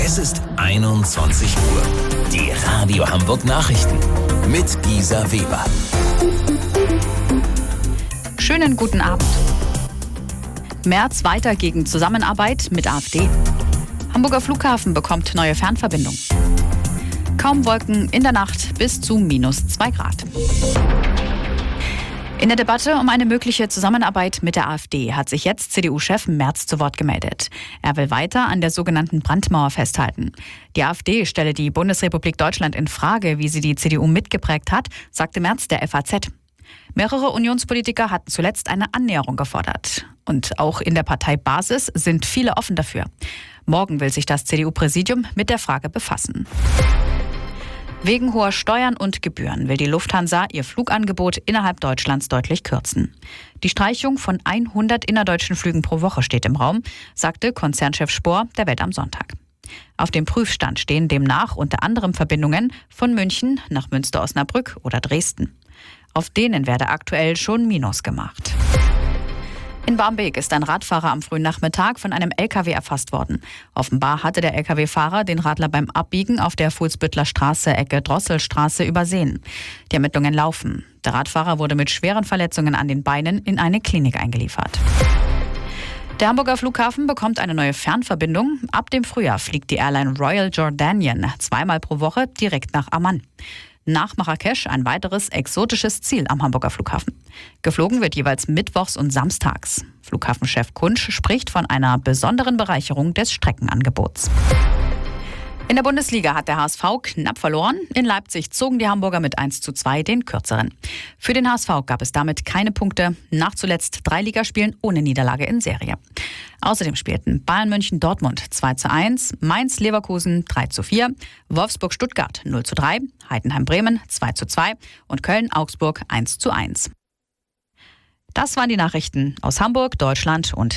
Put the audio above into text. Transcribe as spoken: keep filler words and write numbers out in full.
Es ist einundzwanzig Uhr. Die Radio Hamburg Nachrichten mit Gisa Weber. Schönen guten Abend. Merz weiter gegen Zusammenarbeit mit AfD. Hamburger Flughafen bekommt neue Fernverbindung. Kaum Wolken in der Nacht bis zu minus zwei Grad. In der Debatte um eine mögliche Zusammenarbeit mit der AfD hat sich jetzt C D U-Chef Merz zu Wort gemeldet. Er will weiter an der sogenannten Brandmauer festhalten. Die AfD stelle die Bundesrepublik Deutschland in Frage, wie sie die C D U mitgeprägt hat, sagte Merz der F A Z. Mehrere Unionspolitiker hatten zuletzt eine Annäherung gefordert. Und auch in der Parteibasis sind viele offen dafür. Morgen will sich das C D U-Präsidium mit der Frage befassen. Wegen hoher Steuern und Gebühren will die Lufthansa ihr Flugangebot innerhalb Deutschlands deutlich kürzen. Die Streichung von hundert innerdeutschen Flügen pro Woche steht im Raum, sagte Konzernchef Spohr der Welt am Sonntag. Auf dem Prüfstand stehen demnach unter anderem Verbindungen von München nach Münster-Osnabrück oder Dresden. Auf denen werde aktuell schon Minus gemacht. In Barmbek ist ein Radfahrer am frühen Nachmittag von einem L K W erfasst worden. Offenbar hatte der L K W-Fahrer den Radler beim Abbiegen auf der Fuhlsbüttler Straße, Ecke Drosselstraße, übersehen. Die Ermittlungen laufen. Der Radfahrer wurde mit schweren Verletzungen an den Beinen in eine Klinik eingeliefert. Der Hamburger Flughafen bekommt eine neue Fernverbindung. Ab dem Frühjahr fliegt die Airline Royal Jordanian zweimal pro Woche direkt nach Amman. Nach Marrakesch ein weiteres exotisches Ziel am Hamburger Flughafen. Geflogen wird jeweils mittwochs und samstags. Flughafenchef Kunsch spricht von einer besonderen Bereicherung des Streckenangebots. In der Bundesliga hat der H S V knapp verloren. In Leipzig zogen die Hamburger mit eins zu zwei den kürzeren. Für den H S V gab es damit keine Punkte. Nach zuletzt drei Ligaspielen ohne Niederlage in Serie. Außerdem spielten Bayern München Dortmund zwei zu eins, Mainz Leverkusen drei zu vier, Wolfsburg Stuttgart null zu drei, Heidenheim Bremen zwei zu zwei und Köln Augsburg eins zu eins. Das waren die Nachrichten aus Hamburg, Deutschland und